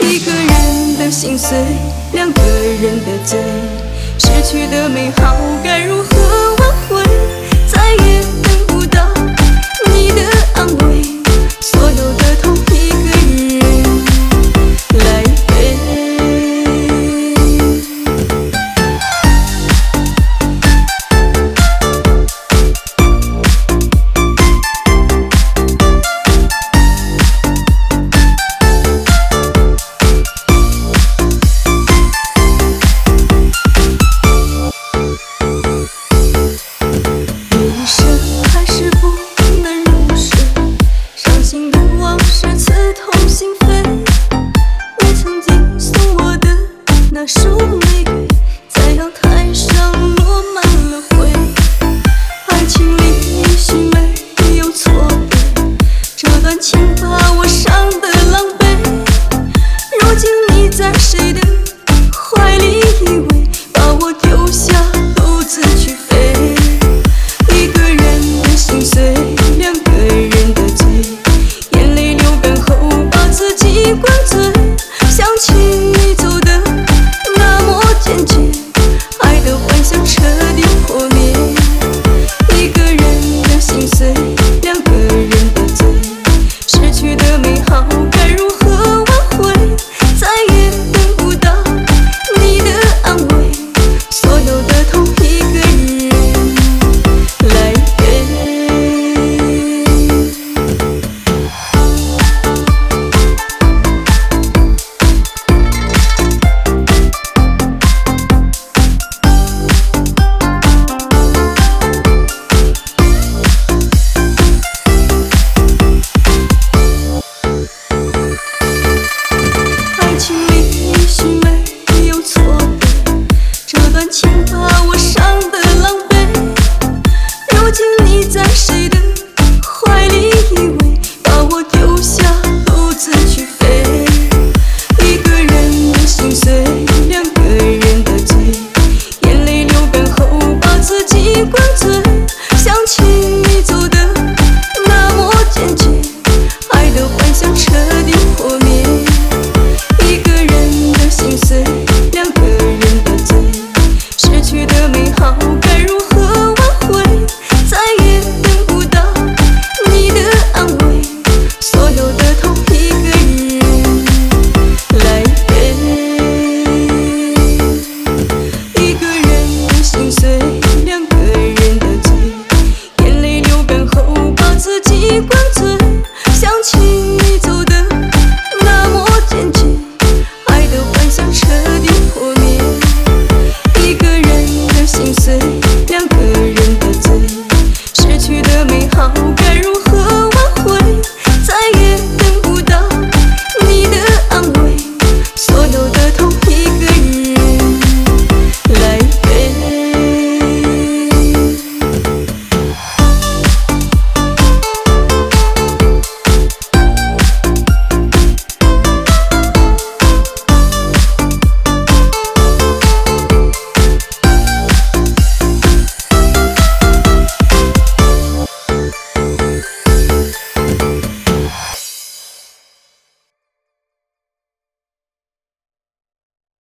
一个人的心碎，两个人的罪，失去的美好该如何挽回？再也等不到你的安慰，所有的痛一个人来背。人生还是不能入睡，伤心的往事刺痛心扉。你曾经送我的那束玫瑰，在阳台上落满了灰。爱情里也许没有错对，这段情把我伤得狼狈。如今你在谁的怀里依偎，把我丢下独自去飞。一个人的心碎，两个人的罪，眼泪流干后把自己灌醉。想起你走的那么坚决，爱的幻想彻底破灭。一个人的心碎，两个人的罪，失去的美好该如何挽回？再也等不到你的安慰，所有的痛一个人来背。爱情里